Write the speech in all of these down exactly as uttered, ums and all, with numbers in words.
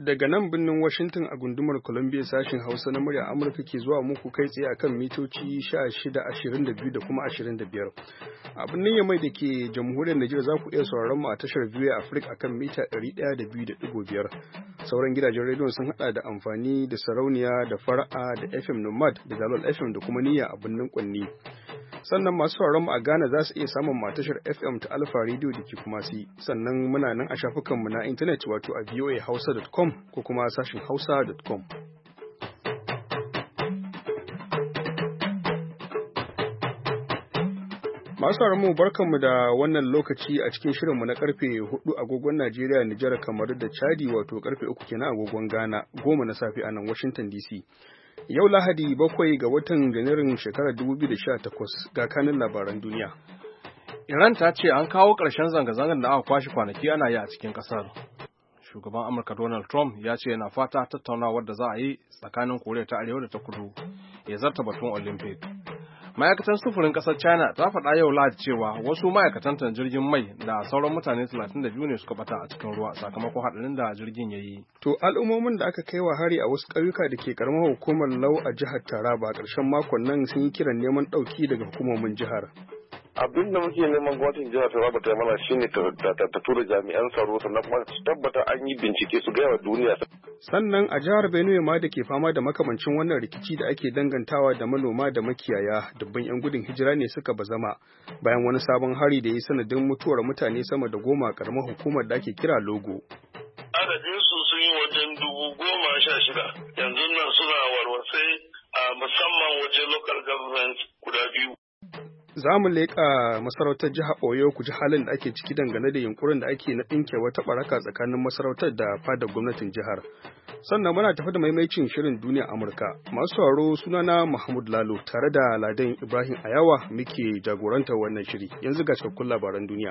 daga nan birnin Washington a gundumar Columbia sashen Hausa na murya Amurka ke zuwa muku kai tsaye akan mitoci sha shida, ashirin da biyu da kuma ashirin da biyar. A birnin Yamai da ke jamhuriyar Najeriya za ku iya sauraron mu a tashar V O A Africa akan mita ɗari ɗaya da biyu da ɗigo biyar. Sauran gidajen rediyon sun haɗa da amfani da sarauniya da fara'a da F M Nomad da Dalol F M da kuma niyya a birnin Kwanni. Sannan masu sauraron mu a Ghana za su iya samun matashar F M ta Alpha Radio da ke kuma si. Sannan muna nan a shafukanmu na intanet wato a voa hausa dot com ko kuma sashin hausa dot com. Masu sauraron mu barkanmu da wannan lokaci a cikin shirinmu na karfe hudu agogon Najeriya, Nijar, kamar da Chadi wato karfe uku kenan agogon Ghana, goma na safe a nan Washington D C. Yau Lahadi bakwai ga watan Janairun shekarar dubu biyu da sha takwas ga kanin labaran duniya. Iran ta ce an kawo ƙarshen zanga-zangar da aka kwashe kwanaki ana yi a cikin ƙasar. Shugaban Amurka Donald Trump ya ce yana fata tattaunawar da za a yi tsakanin Koriya ta Arewa da ta Kudu ya zarta batun Olympic. Ma'aikatan sufurin ƙasar China ta faɗa yau Lahadi cewa wasu ma'aikatan jirgin mai da sauran mutane talatin da biyu ne suka bata a cikin ruwa sakamakon haɗarin da jirgin ya yi. To al'ummomin da aka kai wa hari a wasu ƙauyuka da ke ƙaramar hukumar Lau a jihar Taraba ƙarshen makon nan sun yi kiran neman ɗauki daga hukumomin jihar. Abin da muke neman gwamnatin jihar Taraba ta mana shine ta tura jami'an tsaro sannan kuma ta tabbata an yi bincike su gaya wa duniya. Sannan a jihar Benue ma da ke fama da makamancin wannan rikici da ake dangantawa da manoma da makiyaya, dubban 'yan gudun hijira ne suka bazama bayan wani sabon hari da ya yi sanadin mutuwar mutane sama da goma a karamar hukumar da ake kira Logo. Adadin su sun yi wajen dubu goma sha shida, yanzu nan suna warwatsai a musamman wajen local government guda biyu. Za mu leƙa masarautar jihar Oyo ku ji halin da ake ciki dangane da yunkurin da ake na ɗinke wata ɓaraka tsakanin masarautar da fadar gwamnatin jihar. Sannan muna tafi da maimaicin shirin duniya Amurka. Masu sauraro sunana Mahmud Lalo tare da Ladan Ibrahim Ayawa muke jagorantar wannan shiri. Yanzu ga cikakkun labaran duniya.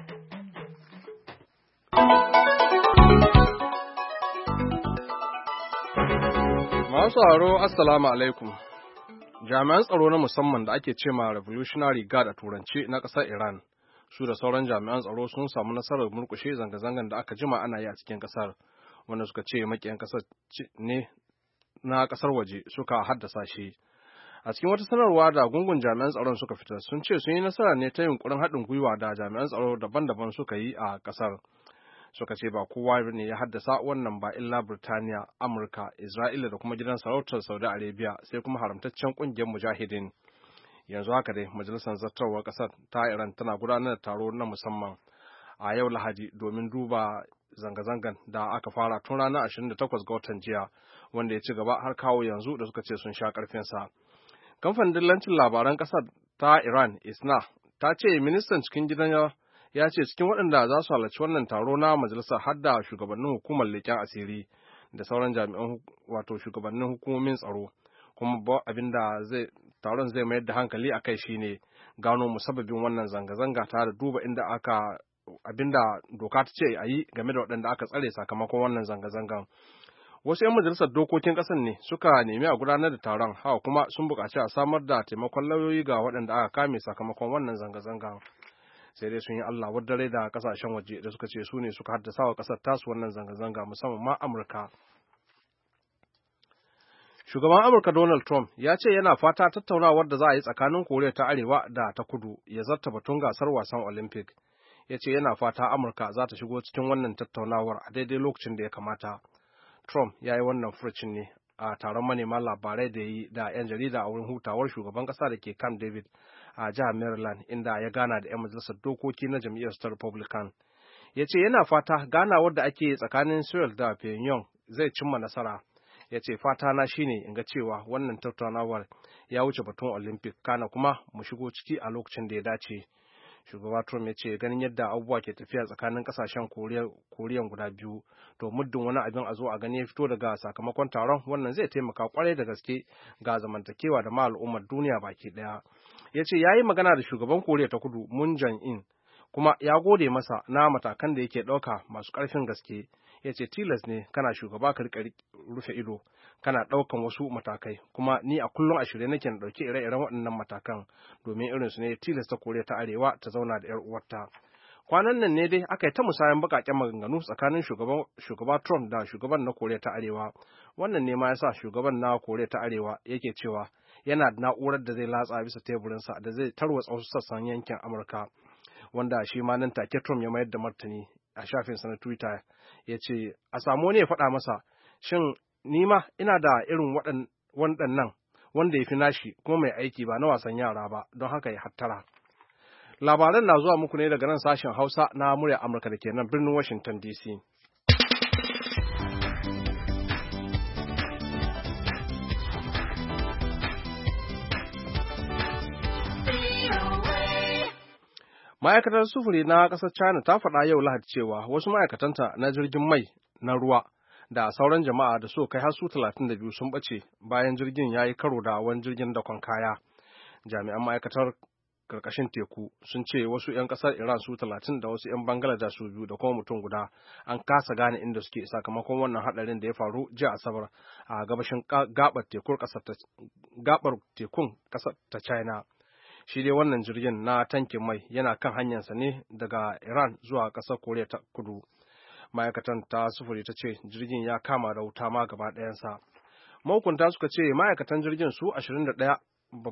Masu sauraro Assalamu alaikum. Jami'an tsaro na musamman da ake cema Revolutionary Guard a turance na ƙasar Iran su da sauran jami'an tsaro sun samu nasarar murƙushe zanga-zangan da aka jima ana yi a cikin ƙasar, wanda suka ce makiyan ƙasar ne na ƙasar waje suka haddasa shi. A cikin wata sanarwa da gungun jami'an tsaron suka fitar sun ce sun yi nasara ne ta yunkurin haɗin gwiwa da jami'an tsaro daban-daban suka yi a ƙasar. Suka ce ba kowa ne ya haddasa wannan ba illa Birtaniya, Amurka, Isra'ila da kuma gidan sarautar Saudi Arabia sai kuma haramtaccen ƙungiyar mujahidin. Yanzu haka dai majalisar zartarwar ƙasar ta Iran tana gudanar da taro na musamman a yau Lahadi domin duba zanga-zangan da aka fara tun ranar ashirin da takwas ga watan jiya wanda ya ci gaba har kawo yanzu da suka ce sun sha ƙarfinsa. Kamfanin dillancin labaran ƙasar ta Iran Isna ta ce ministan cikin gidan ya ce cikin waɗanda za su halarci wannan taro na majalisar har da shugabannin hukumar leƙen asiri da sauran jami'an wato shugabannin hukumomin tsaro, kuma abin da zai taron zai mayar da hankali a kai shine gano musabbabin wannan zanga-zanga tare da duba inda aka abinda doka ta ce a yi game da waɗanda aka tsare sakamakon wannan zanga-zangan. Wasu 'yan majalisar dokokin ƙasar ne suka nemi a gudanar da taron, hawa kuma sun buƙaci a samar da taimakon lauyoyi ga waɗanda aka kame sakamakon wannan zanga-zangan. Sai dai sun yi Allah wadare da kasashen waje da suka ce su ne suka haddasa wa kasar tasu wannan zanga-zanga musamman ma Amurka. Shugaban Amurka Donald Trump ya ce yana fata tattaunawar da za a yi tsakanin Koriya ta Arewa da ta Kudu ya zarta batun gasar wasan Olympic. Ya ce yana fata Amurka za ta shigo cikin wannan tattaunawar a daidai lokacin da ya kamata. Trump ya yi wannan furucin ne a taron manema labarai da yi da 'yan jarida a wurin hutawar shugaban ƙasa da ke Camp David a jihar Maryland, inda ya gana da 'yan majalisar dokoki na jam'iyyar ta Republican. Ya ce yana fata ganawar da ake tsakanin Seoul da Pyongyang zai cimma nasara. Ya ce fata na shine in ga cewa wannan tattaunawar ya wuce batun Olympic kana kuma mu shigo ciki a lokacin da ya dace. Shugaba Trump ya ce ganin yadda abubuwa ke tafiya tsakanin kasashen Koriyan guda biyu, to muddin wani abin a zo a gani ya fito daga sakamakon taron wannan zai taimaka kwarai da gaske ga zamantakewa da ma al'ummar duniya baki daya. Ya ce ya yi magana da shugaban Koriya ta Kudu Moon Jae-in kuma ya gode masa na matakan da yake ɗauka masu ƙarfin gaske. Ya ce tilas ne kana shugaba ka riƙa rufe ido kana ɗaukan wasu matakai, kuma ni a kullum a shirye nake na ɗauki ire-iren waɗannan matakan domin irinsu ne tilasta Koriya ta Arewa ta zauna da 'yar uwarta. Kwanan nan ne dai aka yi ta musayan baƙaƙen maganganu tsakanin shugaba Trump da shugaban na Koriya ta Arewa. Wannan ne ma ya sa shugaban na Koriya ta Arewa yake cewa yana da na'urar da zai latsa bisa teburinsa da zai tarwatsa wasu sassan yankin Amurka. Wanda shi ma nan take Trump ya mayar da martani a shafinsa na Twitter ya ce a samu wani ya faɗa masa shin ni ma ina da irin waɗannan wanda ya fi nashi kuma mai aiki ba na wasan yara ba don haka ya hattara. Labaran na zuwa muku ne daga nan sashen Hausa na murya Amurka da ke nan birnin Washington D C. Ma'aikatar sufuri na ƙasar China ta faɗa yau Lahadi cewa wasu ma'aikatanta na jirgin mai na ruwa da sauran jama'a da so kai har su talatin da biyu sun ɓace bayan jirgin ya yi karo da wani jirgin dakon kaya. Jami'an ma'aikatar karkashin teku sun ce wasu 'yan ƙasar Iran su talatin da wasu 'yan Bangladesh su biyu da kuma mutum guda an kasa gane inda suke sakamakon wannan haɗarin da ya faru jiya Asabar a gabashin gabar tekun ƙasar ta China. Shi dai wannan jirgin na tankin mai yana kan hanyarsa ne daga Iran zuwa ƙasar Koriya ta Kudu. Ma'aikatan ta sufuri ta ce jirgin ya kama da wuta ma gaba ɗayansa. Mahukunta suka ce ma'aikatan jirgin su ashirin da ɗaya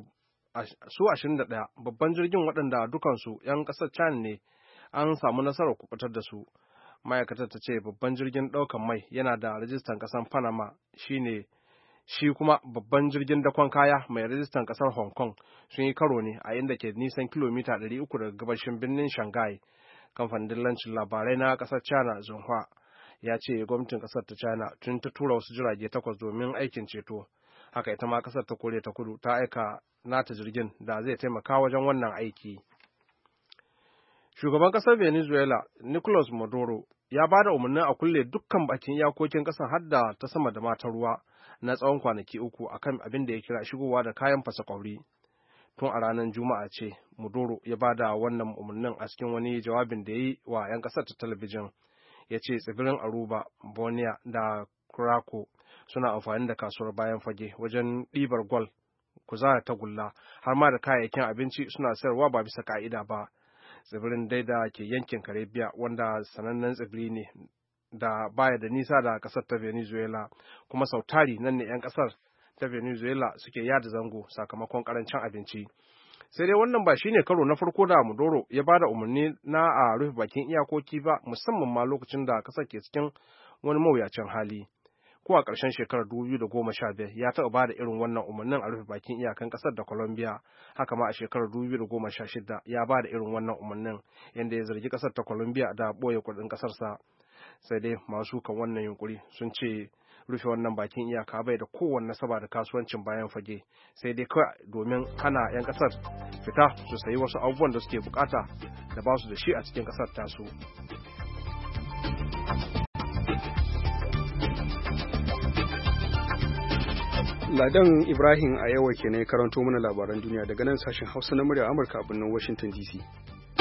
su ashirin da ɗaya babban jirgin waɗanda dukansu 'yan ƙasar China ne an samu nasarar kubutar da su. Ma'aikatar ta ce babban jirgin ɗaukan mai yana da rajistan ƙasar Panama shine shi kuma babban jirgin dakon kaya mai rajistan ƙasar Hong Kong sun yi karo ne a inda ke nisan kilomita ɗari uku daga gabashin birnin Shanghai. Kamfanin dillancin labarai na ƙasar China Xinhua ya ce gwamnatin ƙasar ta China tun ta tura wasu jirage takwas domin aikin ceto. Haka ita ma ƙasar ta Koriya ta Kudu ta aika nata jirgin da zai taimaka wajen wannan aiki. Shugaban ƙasar Venezuela Nicolas Maduro ya ba da umarnin a kulle dukkan bakin iyakokin ƙasar har da ta sama da mata ruwa na tsawon kwanaki uku akan abin da ya kira shigowa da kayan fasa ƙwauri. Tun a ranar Juma'a ce Maduro ya ba da wannan umarnin a cikin wani jawabin da ya yi wa 'yan ƙasar ta talabijin. Ya ce tsibirin Aruba, Borneo da Curaçao suna amfani da kasuwar bayan fage wajen ɗibar gwal, kuzara tagulla har ma da kayayyakin abinci suna sayarwa ba bisa ka'ida ba. Tsibirin dai da ke yankin Karibiya wanda sanannen tsibiri ne da baya da nisa da ƙasar ta Venezuela kuma sautari nan ne 'yan ƙasar ta Venezuela suke yada zango sakamakon ƙarancin abinci. Sai dai wannan ba shine karo na farko da Maduro ya bada umarni na a rufe bakin iyakoki ba musamman ma lokacin da ƙasar ke cikin wani mawuyacin hali. Ko a ƙarshen shekarar dubu biyu da goma sha biyar ya taɓa bada irin wannan umarnin a rufe bakin iyakan ƙasar da Colombia. Haka ma a shekarar dubu biyu da goma sha shida ya bada irin wannan umarnin yadda ya zargi ƙasar ta Colombia da ɓoye kuɗin ƙasarsa. Sai dai masu kan wannan yunkuri sun ce rufe wannan bakin iyaka bai da kowanne nasaba da kasuwancin bayan fage sai dai kawai domin hana 'yan ƙasar fita su sayi wasu abubuwan da suke bukata da ba su da shi a cikin ƙasar tasu. Ladan Ibrahim a yawa ke ne karanto mana labaran duniya daga nan sashen Hausa na murya Amurka a birnin Washington D C.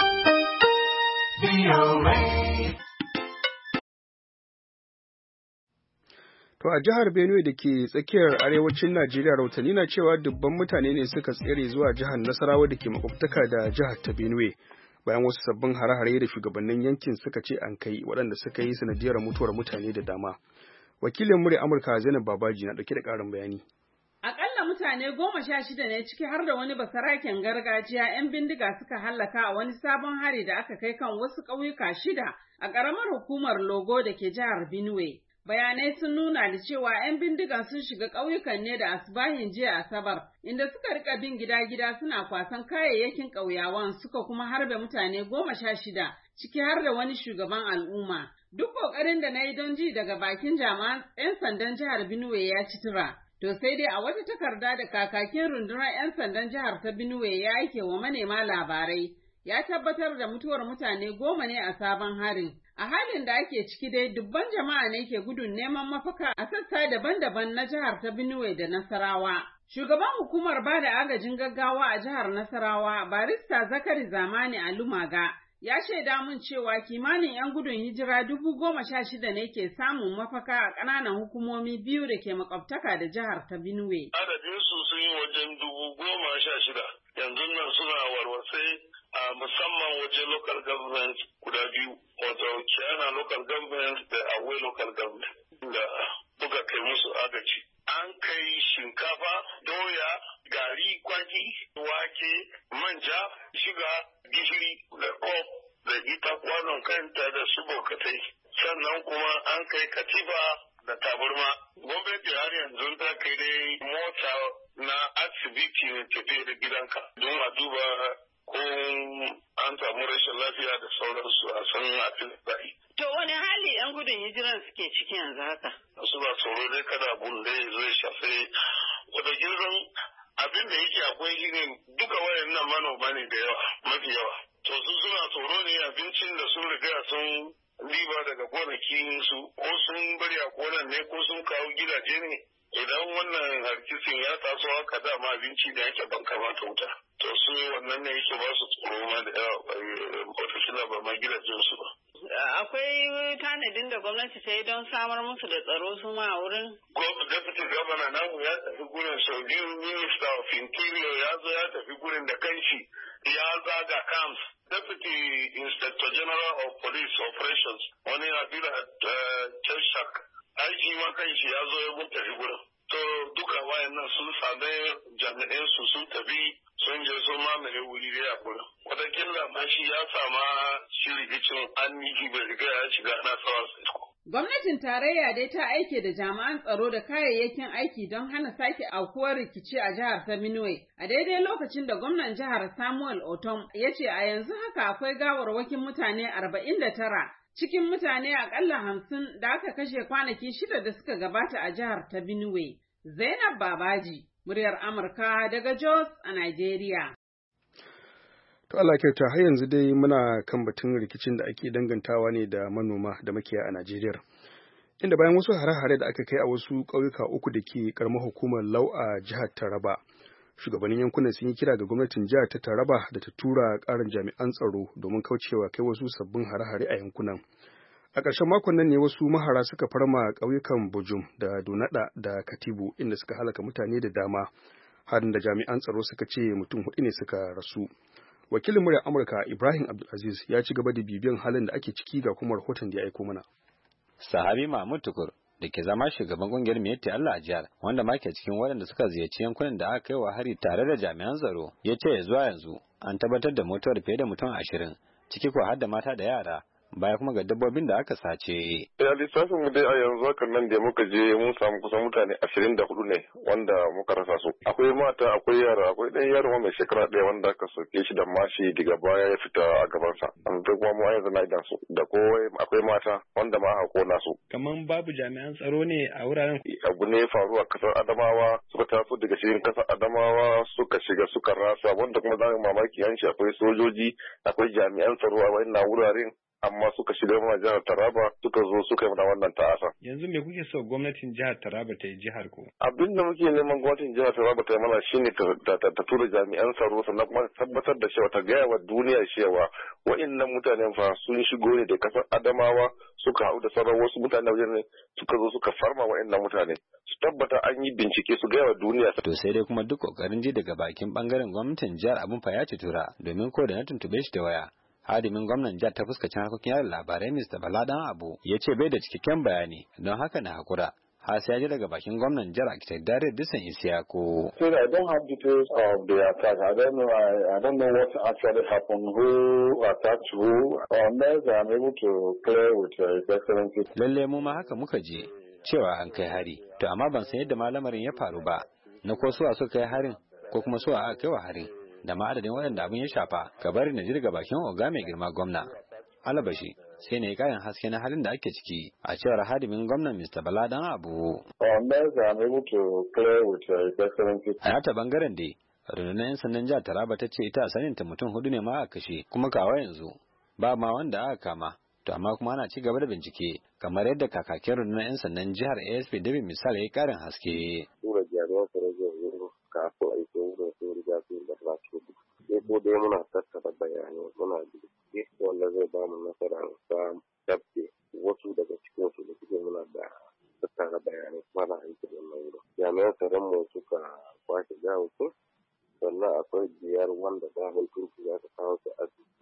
To a jihar Benue da ke tsakiyar arewacin Najeriya rahotanni na cewa dubban mutane ne suka tsere zuwa jihar Nasarawa da ke makwabtaka da jihar ta Benue bayan wasu sabbin hare-hare da shugabannin yankin suka ce an kai waɗanda suka yi sanadiyar mutuwar mutane da dama. Wakilin murya Amurka Zainab Babaji na ɗauke da ƙarin bayani. Akalla mutane goma sha shida ne ciki har da wani basaraken gargajiya 'yan bindiga suka hallaka a wani sabon hari da aka kai kan wasu ƙauyuka shida a ƙaramar hukumar Logo da ke jihar Benue. Bayanai sun nuna da cewa 'yan bindigan sun shiga ƙauyukan ne da asbahin jiya Asabar, inda suka rika bin gida-gida suna kwasan kayayyakin ƙauyawan suka kuma harbe mutane goma sha shida, ciki har da wani shugaban al'umma. Duk ƙoƙarin da na yi don ji daga bakin jami'an 'yan sandan jihar Benue ya ci tura. To sai dai a wata takarda da kakakin rundunar 'yan sandan jihar ta Benue ya aike wa manema labarai, ya tabbatar da mutuwar mutane goma ne a sabon harin. A halin da ake ciki dai dubban jama'a ne ke gudun neman mafaka a sassa daban-daban na jihar ta Benue da Nasarawa. Shugaban hukumar bada agajin gaggawa a jihar Nasarawa, Barista Zakari Zamani Alumaga, ya shaida mun cewa kimanin 'yan gudun hijira dubu goma sha shida ne ke samun mafaka a ƙananan hukumomi biyu da ke makwabtaka da jihar ta Benue. Adadinsu sun yi wajen dubu goma sha shida. Yanzu nan suna warwatse a musamman wajen local government guda biyu, wato Kiana local government da Awe local government da buga kai musu agaji. An kai shinkafa, doya, gari, kwaki, wake, manja, shiga, gishiri da kop da ita kwanon kanta da su bokatai. Sannan kuma an kai katifa da tabarma. Gwamnati har yanzu ta kai dai mota na asibiti ne tafiye da gidanka don a duba ko an samu rashin lafiya da sauransu a san afin bai. To wani hali 'yan gudun hijiran suke ciki yanzu haka? Suna tsoro dai kada abun da ya zo ya shafe wata girman abin da yake akwai ginin duka wayan nan manoma ne da yawa mafi yawa. To su suna tsoro ne abincin da sun riga sun riba daga gonakin su ko sun bari a gonan ne ko sun kawo gidaje ne. Idan wannan harkisin ya taso haka dama abinci da yake ban kamata wuta. To su wannan ne yake ba su tsoro ma da yawa wata ba ma gidajen su ba. Akwai tanadin da gwamnati ta yi don samar musu da tsaro su ma a wurin? Deputy Governor namu ya tafi gurin sau biyu, Minister of Interior ya zo ya tafi gurin da kanshi ya zaga camps. Deputy Inspector General of Police Operations wani Abira Cheshak aiki ma kanshi ya zo ya mun tafi gurin. To duka wayannan sun same jami'an su sun tafi sun je sun mamaye wuri dai a gurin. Wataƙila ma shi ya sama shi rikicin an yi bai riga ya shiga na tsawon sai. Gwamnatin tarayya dai ta aike da jami'an tsaro da kayayyakin aiki don hana sake aukuwar rikici a jihar ta Benue. A daidai lokacin da gwamnan jihar Samuel Otom ya ce a yanzu haka akwai gawarwakin mutane arba'in da tara cikin mutane akalla hamsin da aka kashe kwanaki shida da suka gabata a jihar ta Benue. Zainab Babaji, muryar Amurka daga Jos a Najeriya. To Allah kyauta har yanzu dai muna kan batun rikicin da ake dangantawa ne da manoma da makiyaya a Najeriya. Inda bayan wasu hare-hare da aka kai a wasu ƙauyuka uku da ke ƙaramar hukumar Lau a jihar Taraba, shugabannin yankunan sun yi kira ga gwamnatin jihar ta Taraba da ta tura ƙarin jami'an tsaro domin kaucewa kai wasu sabbin hare-hare a yankunan. A ƙarshen makon nan ne wasu mahara suka farma ƙauyukan Bujum da Donada da Katibu inda suka halaka mutane da dama, harin da jami'an tsaro suka ce mutum hudu ne suka rasu. Wakilin muryar Amurka Ibrahim Abdulaziz ya ci gaba da bibiyan halin da ake ciki ga kuma rahoton da ya aiko mana. Sahabi Mahmud Tukur da ke zama shugaban kungiyar Miyetti Allah a jihar, wanda ma ke cikin waɗanda suka ziyarci yankunan da aka kai wa hari tare da jami'an tsaro, ya ce zuwa yanzu an tabbatar da mutuwar fiye da mutum ashirin, ciki ko har da mata da yara. Baya kuma ga dabbobin da aka sace. Ya lissafin mu dai a yanzu hakan nan da muka je mun samu kusan mutane ashirin da hudu ne wanda muka rasa su. Akwai mata, akwai yara, akwai ɗan yaro mai shekara ɗaya wanda aka soke shi da mashi daga baya ya fita a gabansa. An duk kuma mu yanzu na idan su. Da kowai akwai mata wanda ma aka kona su. Kaman babu jami'an tsaro ne a wuraren. Abu ne ya faru a kasar Adamawa, suka taso daga cikin kasar Adamawa suka shiga suka rasa, wanda kuma za mu mamaki yanci akwai sojoji, akwai jami'an tsaro a wannan wuraren. Amma suka shiga mana jihar Taraba suka zo suka yi mana wannan ta'asa. Yanzu me kuke so gwamnatin jihar Taraba ta yi jihar ku? Abin da muke neman gwamnatin jihar Taraba ta yi mana shine ta tura jami'an tsaro sannan kuma tabbatar da cewa ta gaya wa duniya cewa wa'annan mutanen fa sun shigo ne da kasar Adamawa suka haɗu da sauran wasu mutane wajen suka zo suka farma wa'annan mutane. Su tabbata an yi bincike su gaya wa duniya. To sai dai kuma duk kokarin ji daga bakin bangaren gwamnatin jihar abun fa ya ci tura domin ko da na tuntube shi da waya. Hadimin gwamnan jihar ta fuskacin harkokin yada labarai Mister Bala Dan Abu ya ce bai da cikakken bayani don haka na hakura. Har sai ya ji daga bakin gwamnan jihar Architect Dare Disan Isiyako. So I don't have details of the attack. I don't know. I, I don't know what actually happened. Who attacked who? Unless I'm able to clear with His Excellency. Lalle mu ma haka muka je cewa an kai hari. To amma ban san yadda malamarin ya faru ba. Na ko suwa suka kai harin ko kuma suwa aka kai wa harin. Da ma adadin waɗanda abin ya shafa ka bari na jirga bakin oga mai girma gwamna alabashi sai ne kayan haske na halin da ake ciki a cewar hadimin gwamnan Mister Bala Dan Abu. A nata bangaren dai rundunar yan sandan jihar Taraba ta ce ita a saninta mutum hudu ne ma aka kashe kuma kawo yanzu ba ma wanda aka kama to amma kuma ana ci gaba da bincike kamar yadda kakakin rundunar yan sandan jihar A S P David Misal ya yi karin haske. Sai ko dai muna tattara bayanai muna bincike wanda zai ba mu nasara samun tabbe wasu daga cikin su da suke muna da tattara bayanai kuma na aiki da wannan wurin. Jami'an tsaron mu suka kwashe gawukin sannan akwai biyar wanda babin turki za ta kawo su asibiti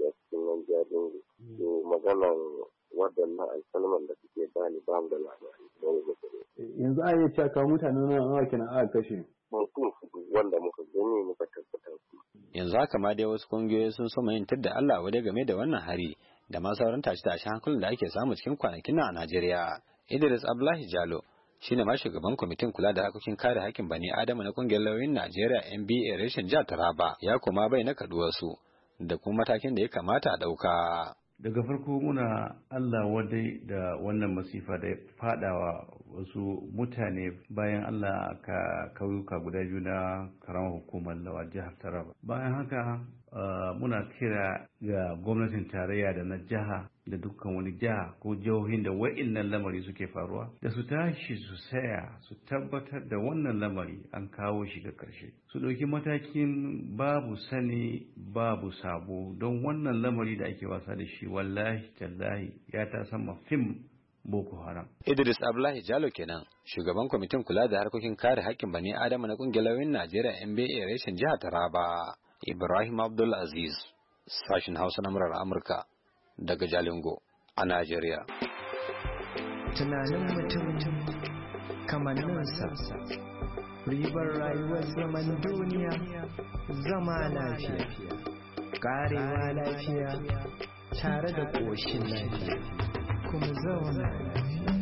maganar waɗannan alkalman da suke bani ba mu da labari don gobe. Yanzu a iya cewa kawo mutanen nan nawa kenan aka kashe. Mutum wanda muka gani muka tabbatar. Yanzu haka ma dai wasu kungiyoyi sun soma yin tadda Allah wadai game da wannan hari da ma sauran tashi-tashin hankulan da ake samu cikin kwanakin nan a Najeriya. Idris Abdullahi Jalo shine ma shugaban kwamitin kula da harkokin kare haƙƙin bani Adama na kungiyar lauyoyin Najeriya N B A reshen jihar Taraba ya kuma bai na kaduwarsu da kuma matakin da ya kamata a ɗauka. Daga farko muna Allah wadai da wannan masifa da fadawa wasu mutane bayan Allah ka kauyuka guda biyu na karamar hukumar lawa jihar Taraba. Bayan haka uh, muna kira ga gwamnatin tarayya da na jiha da dukkan wani jiha ko jihohin da wa'innan lamari suke faruwa da su tashi su saya su tabbatar da wannan lamari an kawo shi ga ƙarshe. Su ɗauki matakin babu sani babu sabo don wannan lamari da ake wasa da shi wallahi tallahi ya ta sama fim Boko Haram. Idris Abdullahi Jalo kenan shugaban kwamitin kula da harkokin kare haƙƙin bani Adama na kungiyar lauyoyin Najeriya N B A reshen jihar Taraba. Ibrahim Abdul Aziz sashin Hausa na murar Amurka daga Jalingo a Najeriya. Tunanin mutum kamanninsa ribar rayuwar zaman duniya zama lafiya karewa lafiya tare da ƙoshin lafiya kuma zauna lafiya.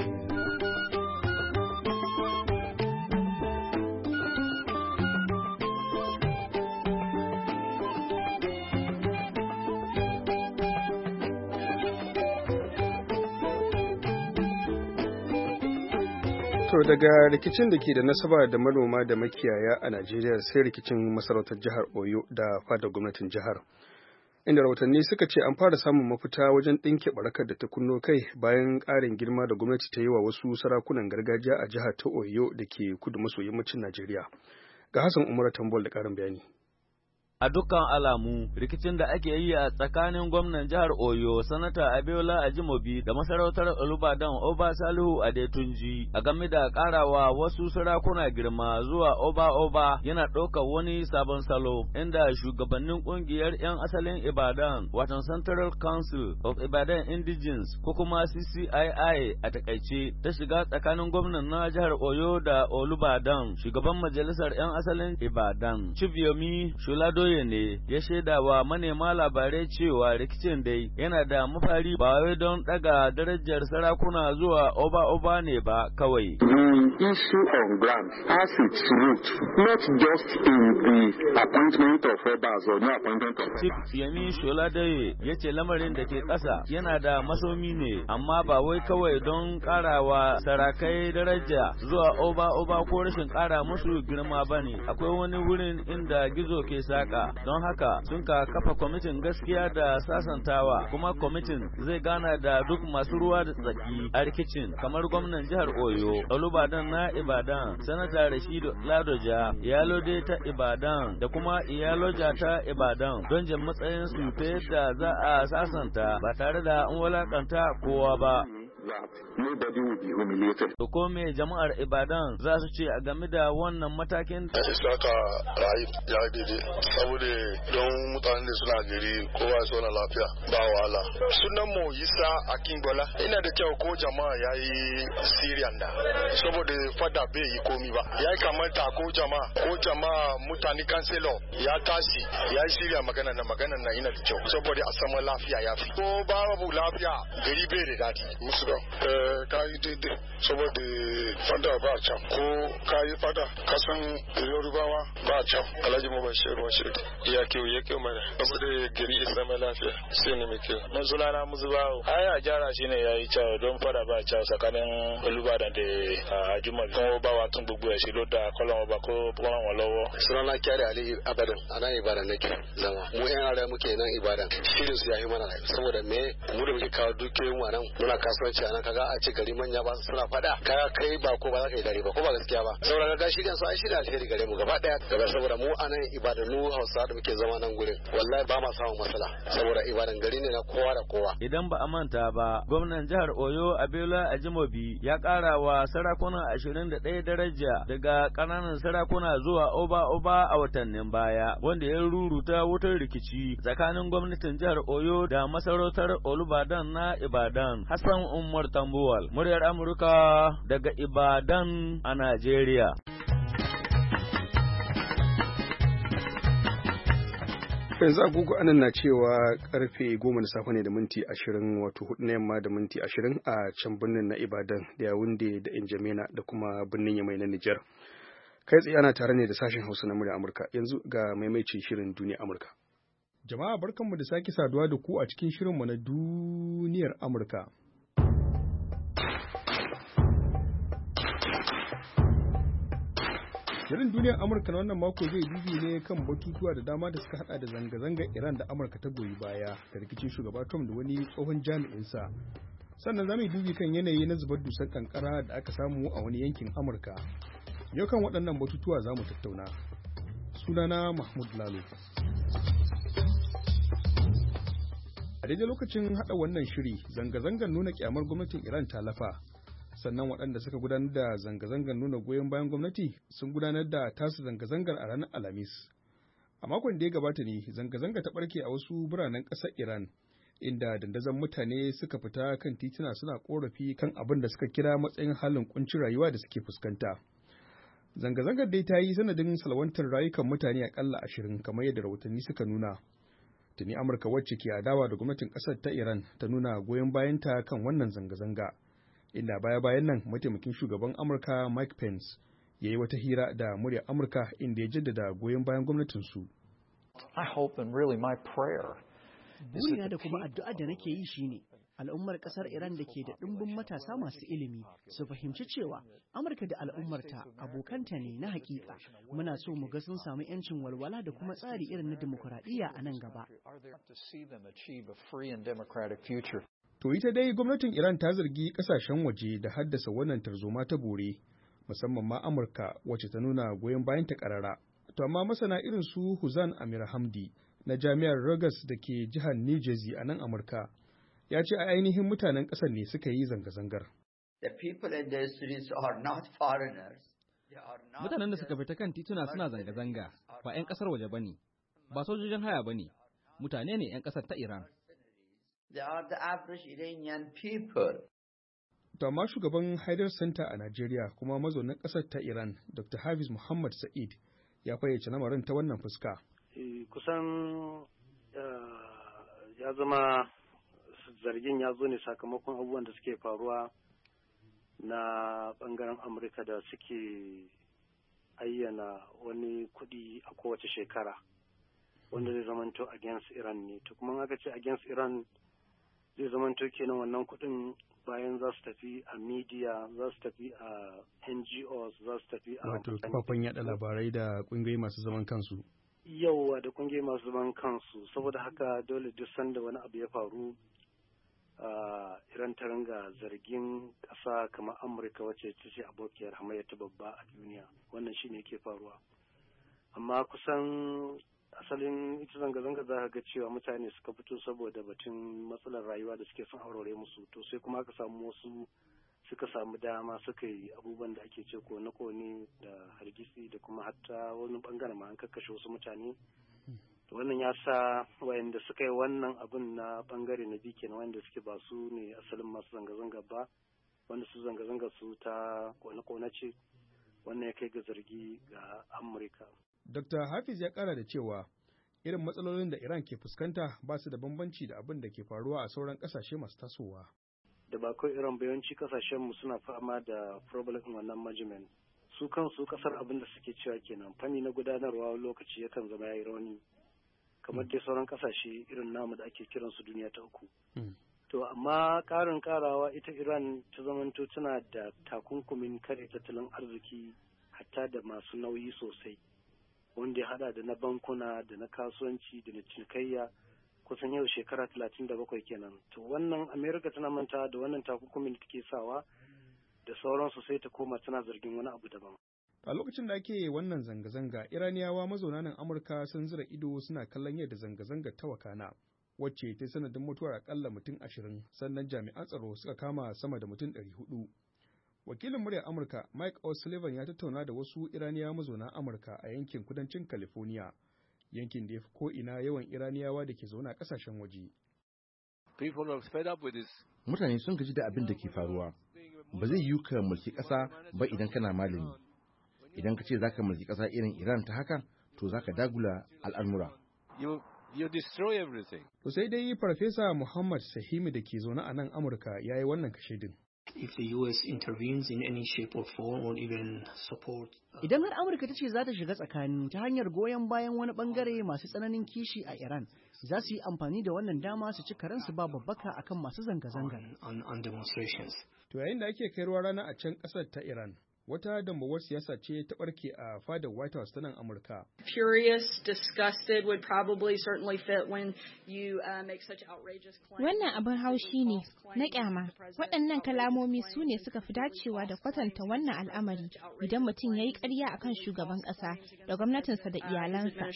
To daga rikicin da ke da nasaba da manoma da makiyaya a Najeriya sai rikicin masarautar jihar Oyo da fadar gwamnatin jihar. Inda rahotanni suka ce an fara samun mafita wajen ɗinke barakar da ta kunno kai bayan ƙarin girma da gwamnati ta yi wa wasu sarakunan gargajiya a jihar ta Oyo da ke kudu maso yammacin Najeriya. Ga Hassan Umar Tambol da ƙarin bayani. A dukkan alamu, rikicin da ake yi a tsakanin gwamnan jihar Oyo, Sanata Abiola Ajimobi da masarautar Olubadan Oba Salihu Adetunji a game da karawa wasu sarakuna girma zuwa Oba Oba yana ɗaukar wani sabon salo, inda shugabannin ƙungiyar 'yan asalin Ibadan, watan Central Council of Ibadan Indigenes ko kuma C C I I a takaice, ta shiga tsakanin gwamnan na jihar Oyo da Olubadan, shugaban majalisar 'yan asalin Ibadan, Chibiyomi Shulado ne ya shaida wa manema labarai cewa rikicin dai yana da mafari ba wai don daga darajar sarakuna zuwa oba-oba ne ba kawai. The issue of grants has its root not just in the appointment of obas or no appointment of obas. Chief Yemi Sholadaye ya ce lamarin da ke ƙasa yana da masomi ne amma ba wai kawai don ƙarawa sarakai daraja zuwa oba-oba ko rashin ƙara musu girma ba ne. Akwai wani wurin inda gizo ke saka. Don haka sun ka kafa kwamitin gaskiya da sasantawa kuma kwamitin zai gana da duk masu ruwa da tsaki a rikicin kamar gwamnan jihar Oyo, Olubadan na Ibadan, Sanata Rashidu Ladoja, Iyalode ta Ibadan da kuma Iyaloja ta Ibadan don jin matsayin su ta yadda za a sasanta ba tare da an walakanta kowa ba. Nobody will be humiliated. To ko me jama'ar Ibadan za su ce a game da wannan matakin? Isaka rayu ya daidai saboda don mutane suna gari kowa su na lafiya ba wahala. Sunan mu Isa Akingola ina da kyau ko jama'a ya yi Syrian da saboda fada bai yi komi ba. Ya kamata ko jama'a ko jama'a mutane kanselo ya tashi ya yi Syrian magana na magana na ina da kyau saboda a samu lafiya ya fi. Ko babu lafiya gari bai da daɗi. Musu ka yi daidai saboda fada ba can ko ka yi fada kasan yorubawa ba can alhaji mu bashir bashir ya kyau ya kyau mana saboda gari isa mai lafiya sai ne mai kyau na zulana muzu bawo ai a gyara shi ne yayi cewa don fada ba cewa tsakanin olubadan da ajuma kan ba wa tun gbogbo ẹ̀ ṣe ló da kọlọn ọba kó ràn wọ́n lọ́wọ́. sunana kyari ali abadan a nan ibadan nake zama mu yan arewa muke nan ibadan shirin su yayi mana saboda me mu da muke kawo dukiyoyin mu nan muna kasuwanci a nan kaga a ce gari manya ba suna fada kaga kai ba ko ba za ka yi dare ba ko ba gaskiya ba saboda ga shirin su ai shirin alheri gare mu gaba daya gaba saboda mu a nan ibadan nu hausa da muke zama nan gurin wallahi ba ma samun matsala saboda ibadan gari ne na kowa da kowa. Idan ba a manta ba gwamnan jihar Oyo Abiola Ajimobi ya kara wa sarakuna ashirin da ɗaya daraja daga ƙananan sarakuna zuwa oba oba a watannin baya wanda ya ruruta wutar rikici rikici tsakanin gwamnatin jihar Oyo da masarautar Olubadan na Ibadan. Hassan Umar Tambuwal, muryar Amurka daga Ibadan a Najeriya. yanzu agogo anan na cewa karfe goma na safe ne da minti ashirin, wato hudu na yamma da minti ashirin a can birnin na Ibadan da Yawunde da Injamena da kuma birnin Yamai na Nijar. Kai tsaye ana tare ne da sashen Hausa na murya Amurka. Yanzu ga maimaici shirin Duniya Amurka. Jama'a barkanmu da sake saduwa da ku a cikin shirinmu na Duniyar Amurka. Shirin Duniyar Amurka na wannan mako zai dubi ne kan batutuwa da dama da suka hada da zanga-zangar Iran da Amurka ta goyi baya da rikicin shugaba Trump da wani tsohon jami'insa. Sannan za mu yi dubi kan yanayi na zubar dusar kankara da aka samu a wani yankin Amurka. Yau kan waɗannan batutuwa za mu tattauna. Sunana Mahmud Lalo. A daidai lokacin hada wannan shiri, zanga-zangar nuna kyamar gwamnatin Iran ta lafa. Sannan waɗanda suka gudanar da zanga-zangar nuna goyon bayan gwamnati sun gudanar da tasu zanga-zangar a ranar Alhamis. A makon da ya gabata ne zanga-zanga ta ɓarke a wasu biranen ƙasar Iran, inda dandazon mutane suka fita kan tituna suna ƙorafi kan abin da suka kira matsayin halin kuncin rayuwa da suke fuskanta. Zanga-zangar dai ta yi sanadin salwantar rayukan mutane aƙalla ashirin kamar yadda rahotanni suka nuna. Tuni Amurka wacce ke adawa da gwamnatin ƙasar ta Iran ta nuna goyon bayanta kan wannan zanga-zanga. Inda baya-bayan nan mataimakin shugaban Amurka Mike Pence ya yi wata hira da muryar Amurka inda ya jaddada goyon bayan gwamnatinsu. Burina da kuma addu'a da nake yi shine al'ummar ƙasar Iran da ke da ɗimbin matasa masu ilimi su fahimci cewa Amurka da al'ummarta abokanta ne na hakika. Muna so mu ga sun samu 'yancin walwala da kuma tsari irin na dimokuraɗiyya a nan gaba. To ita dai gwamnatin Iran ta zargi kasashen waje da haddasa wannan tarzoma ta bore, musamman ma Amurka wacce ta nuna goyon bayan ta karara. To amma masana irin su Huzan Amir Hamdi na Jami'ar Rutgers da ke jihar New Jersey a nan Amurka ya ce a ainihin mutanen ƙasar ne suka yi zanga-zangar. Mutanen da suka fita kan tituna suna zanga-zanga ba 'yan ƙasar waje ba ne, ba sojojin haya ba ne, mutane ne 'yan ƙasar ta Iran. They are the average Iranian people. To amma shugaban Haidar Center a Najeriya kuma mazaunin ƙasar ta Iran, Doctor Hafiz Muhammad Sa'id ya fayyace lamarin ta wannan fuska. Kusan ya zama zargin ya zo ne sakamakon abubuwan da suke faruwa na bangaren Amurka da suke ayyana wani kuɗi a kowace shekara wanda zai zamanto against Iran ne. To kuma aka ce against Iran zai zamanto kenan wannan kuɗin bayan za su tafi a media, za su tafi a N G Os, za su tafi a wato kafafen yada labarai da kungiyoyi masu zaman kansu. Yauwa da kungiyoyi masu zaman kansu, saboda haka dole duk sanda wani abu ya faru Iran ta ringa zargin ƙasa kamar Amurka wacce ta ce abokiyar hamayya ta babba a duniya. Wannan shi ne ke faruwa. Amma kusan asalin ita zanga-zanga za ka ga cewa mutane suka fito saboda batun matsalar rayuwa da suke son aurore musu, to sai kuma aka samu wasu suka samu dama suka yi abubuwan da ake ce kone-kone da hargitsi da kuma hatta wani bangare ma an kakkashe wasu mutane. To wannan ya sa wayanda suka yi wannan abun na bangare na biyu kenan wanda suke ba su ne asalin masu zanga-zanga ba, wanda su zanga-zanga su ta kone-kone ce, wannan ya kai ga zargi ga Amurka. Dokta Hafiz ya kara da cewa irin matsalolin da Iran ke fuskanta ba su da bambanci da abin da ke faruwa a sauran kasashe masu tasowa. Da ba kawai Iran bayanci kasashen mu suna fama da problem wannan management. Su kansu kasar abin da suke cewa kenan fanni na gudanarwa lokaci yakan zama yayi rauni. Kamar dai sauran kasashe irin namu da ake kiran su duniya ta uku. To amma karin karawa ita Iran ta zamanto tana da takunkumin kare tattalin arziki hatta da masu nauyi sosai. Wanda ya hada da na bankuna da na kasuwanci da na cinikayya kusan yau shekara talatin da bakwai kenan. To wannan Amerika tana manta da wannan takunkumin da take sawa da sauransu sai ta koma tana zargin wani abu daban. A lokacin da ake wannan zanga-zanga, Iraniyawa mazauna nan Amurka sun zira ido suna kallon yadda zanga-zanga ta wakana, wacce ta sanadin mutuwar akalla mutum ashirin, sannan jami'an tsaro suka kama sama da mutum ɗari hudu. Wakilin muryar Amurka Mike O'Sullivan ya tattauna da wasu Iraniyawa mazauna Amurka a yankin kudancin California, yankin da ya fi ko'ina yawan Iraniyawa da ke zaune a ƙasashen waje. Mutane sun gaji da abin da ke faruwa. Ba zai yiwu ka mulki ƙasa ba idan kana malami. Idan ka ce za ka mulki ƙasa irin Iran ta haka, to za ka dagula al'amura. You, you destroy everything. To sai dai Farfesa Muhammad Sahimi da ke zaune a nan Amurka ya yi wannan kashedin. If the U S intervenes in any shape or form or even support. Idan har Amurka ta ce za ta shiga tsakani ta hanyar goyon bayan wani bangare masu tsananin kishi a Iran, za su yi amfani da wannan dama su ci karansu ba babbaka akan masu zanga-zanga. On, on demonstrations. To yayin da ake kai ruwa rana a can ƙasar ta Iran, wata dambawar siyasa ce ta barke a fadar White House ta nan Amurka. Furious, disgusted would probably certainly fit when you uh, make such outrageous claims. Wannan abin haushi ne na kyama. Waɗannan kalamomi su ne suka fi dacewa da kwatanta wannan al'amari idan mutum ya yi ƙarya akan shugaban ƙasa da gwamnatinsa da iyalansa.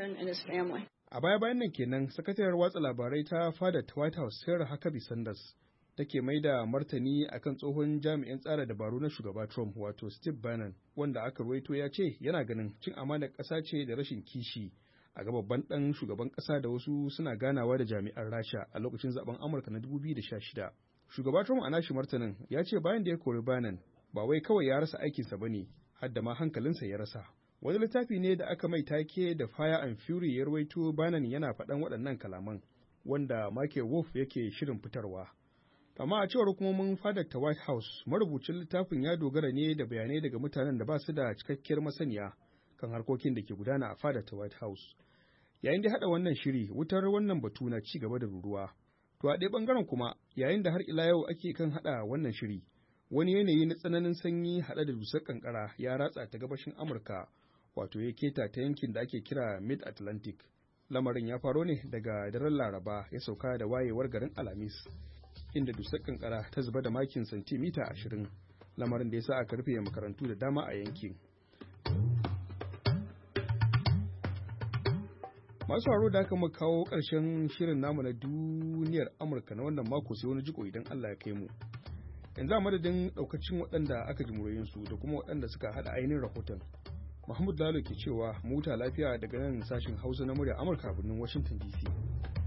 A baya-bayan nan kenan, sakatariyar watsa labarai ta fadar ta White House Sarah Huckabee Sanders take mai da martani akan tsohon jami'in tsara dabaru na shugaba Trump wato Steve Bannon, wanda aka ruwaito ya ce yana ganin cin amanar ƙasa ce da rashin kishi a ga babban ɗan shugaban ƙasa da wasu suna ganawa da jami'an Rasha a lokacin zaben Amurka na dubu biyu da sha shida. Shugaba Trump a nashi martanin ya ce bayan da ya kori Bannon ba wai kawai ya rasa aikinsa bane, har da ma hankalinsa ya rasa. Wani littafi ne da aka mai take da Fire and Fury ya ruwaito Bannon yana faɗan waɗannan kalaman, wanda Michael Wolff yake shirin fitarwa. Amma a cewar hukumomin fadar ta White House, marubucin littafin ya dogara ne da bayanai daga mutanen da ba su da cikakkiyar masaniya kan harkokin da ke gudana a fadar ta White House. Yayin da haɗa wannan shiri, wutar wannan batu na ci gaba da ruruwa. To a ɗaya ɓangaren kuma, yayin da har ila yau ake kan haɗa wannan shiri, wani yanayi na tsananin sanyi haɗe da dusar kankara ya ratsa ta gabashin Amurka, wato ya keta ta yankin da ake kira Mid-Atlantic. Lamarin ya faro ne daga daren Laraba ya sauka da wayewar garin Alhamis, inda dusar kankara ta zuba da makin santimita ashirin, lamarin da ya sa aka rufe makarantu da dama a yankin. Masu haro da aka muka kawo ƙarshen shirin namu na duniyar Amurka na wannan mako sai wani jiko idan Allah ya kai mu. Yanzu a madadin ɗaukacin waɗanda aka ji muryoyinsu da kuma waɗanda suka haɗa ainihin rahoton. Mahmud Lalo ke cewa mu huta lafiya daga nan sashin Hausa na murya Amurka a birnin Washington D C.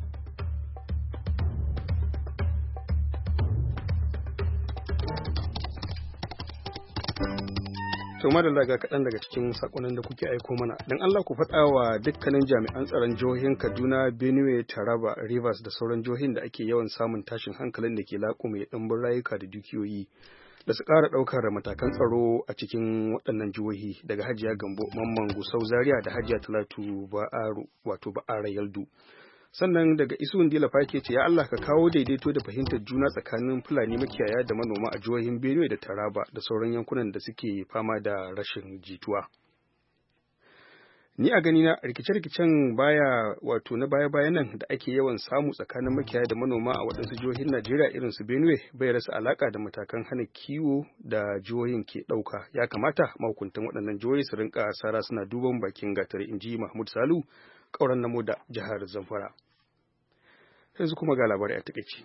To madalla ga kaɗan daga cikin saƙonin da kuke aiko mana. Don Allah ku faɗa wa dukkanin jami'an tsaron jihohin Kaduna, Benue, Taraba, Rivers da sauran jihohin da ake yawan samun tashin hankalin da ke laƙume ɗimbin rayuka da dukiyoyi da su ƙara ɗaukar matakan tsaro a cikin waɗannan jihohi, daga Hajiya Gambo Mamman Gusau Zaria da Hajiya Talatu Ba'aru wato Ba'ara Yaldu. Sannan daga Isun Dila Fake ce ya Allah ka kawo daidaito da fahimtar juna tsakanin Fulani makiyaya da manoma a jihohin Benue da Taraba da sauran yankunan da suke fama da rashin jituwa. Ni a gani na rikice-rikicen baya wato na baya-bayan nan da ake yawan samu tsakanin makiyaya da manoma a waɗansu jihohin Najeriya irin su Benue bai rasa alaka da matakan hana kiwo da jihohin ke ɗauka. Ya kamata mahukuntan waɗannan jihohi su rinka sara suna duban bakin gatari, inji Mahmud Salu, ƙauren namo da jihar Zamfara. Yanzu kuma ga labarai a takaici.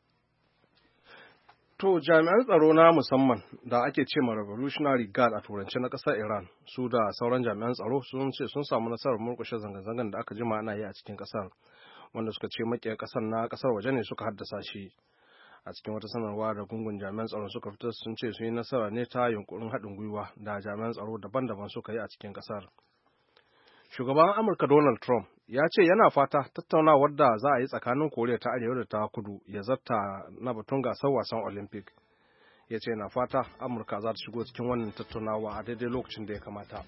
To jami'an tsaro na musamman da ake ce ma Revolutionary Guard a turance na ƙasar Iran su da sauran jami'an tsaro sun ce sun samu nasarar murƙushe zanga-zangan da aka jima ana yi a cikin ƙasar, wanda suka ce maƙiyar ƙasar na ƙasar waje ne suka haddasa shi. A cikin wata sanarwa da gungun jami'an tsaro suka fitar sun ce sun yi nasara ne ta yunkurin haɗin gwiwa da jami'an tsaro daban-daban suka yi a cikin ƙasar. Shugaban Amurka Donald Trump ya ce yana fata tattaunawar da za a yi tsakanin Koriya ta Arewa da ta Kudu ya zarta na batun gasar wasan Olympic. Ya ce yana fata Amurka za ta shigo cikin wannan tattaunawa a daidai lokacin da ya kamata.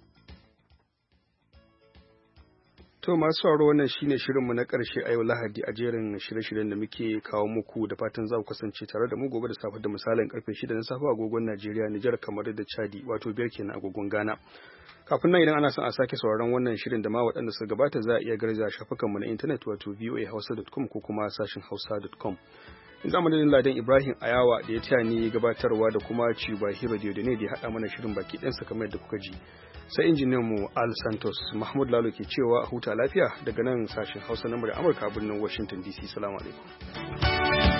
To masu sauraro wannan shine shirinmu na ƙarshe a yau Lahadi a jerin shirye-shiryen da muke kawo muku, da fatan za ku kasance tare da mu gobe da safe da misalin karfe shida na safe agogon Najeriya, Nijar, kamar da Chadi, wato biyar kenan agogon Ghana. Kafin nan idan ana son a sake sauraron wannan shirin da ma waɗanda suka gabata za a iya garza shafukanmu na intanet wato voa hausa dot com ko kuma sashin hausa dot com. In za mu da Ladan Ibrahim Ayawa da ya taya ni gabatarwa da kuma Ciba Hira da ne da ya haɗa mana shirin baki ɗansa kamar yadda kuka ji. Sai injiniyan mu Al Santos, Mahmud Lalo ke cewa a huta lafiya daga nan sashin Hausa na Amurka a birnin Washington D C. Salamu alaikum.